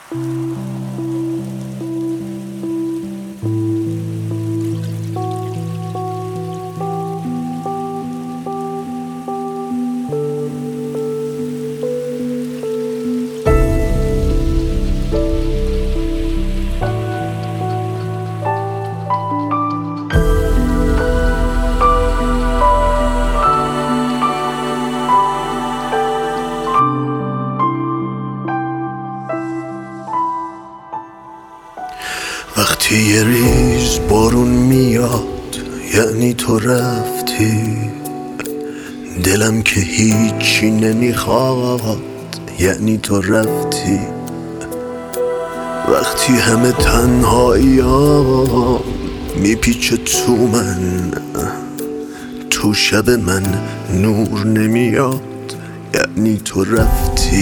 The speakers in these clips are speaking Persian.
وقتی یه ریز بارون میاد یعنی تو رفتی، دلم که هیچی نمیخواد یعنی تو رفتی. وقتی همه تنهایی ها میپیچه تو من، تو شب من نور نمیاد یعنی تو رفتی،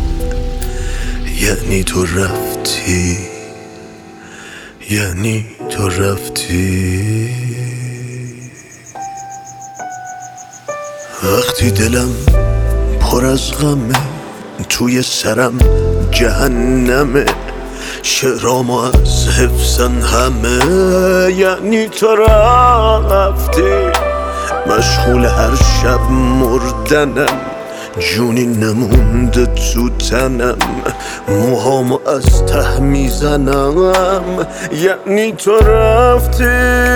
یعنی تو رفتی، یعنی تو رفتی. وقتی دلم پر از غمه توی سرم جهنمه، شعرام از حفظن همه یعنی تو رفتی. مشغول هر شب مردنم، جونی نمونده تو تنم، موهامو از ته میزنم یعنی تو رفتی.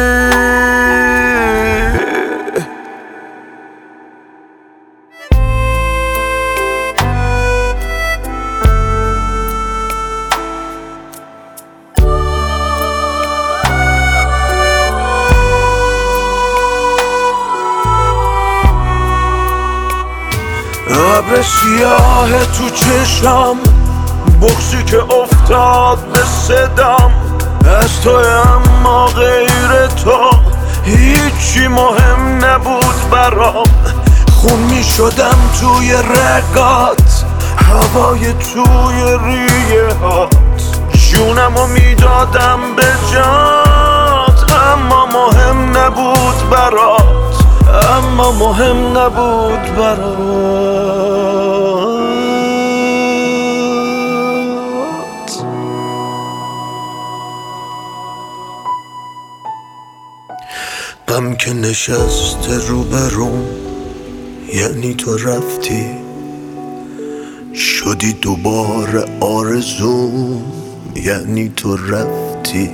ابر سیاه تو چشم، بغضی که افتاد به صدام، از تو اما غیر تو هیچی مهم نبود برام. خون می شدم توی رگات، هوای توی ریه هات، جونمو می دادم به جات، اما مهم نبود برات، اما مهم نبود برات. غم که نشسته رو بروم یعنی تو رفتی، شدی دوباره آرزوم یعنی تو رفتی.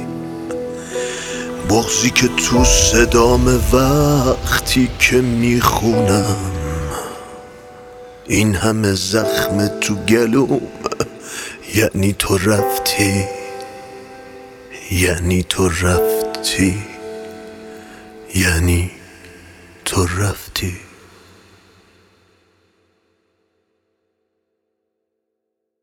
بغضی که تو صدام وقتی که میخونم، این همه زخم تو گلوم یعنی تو رفتی، یعنی تو رفتی، یعنی تو رفتی.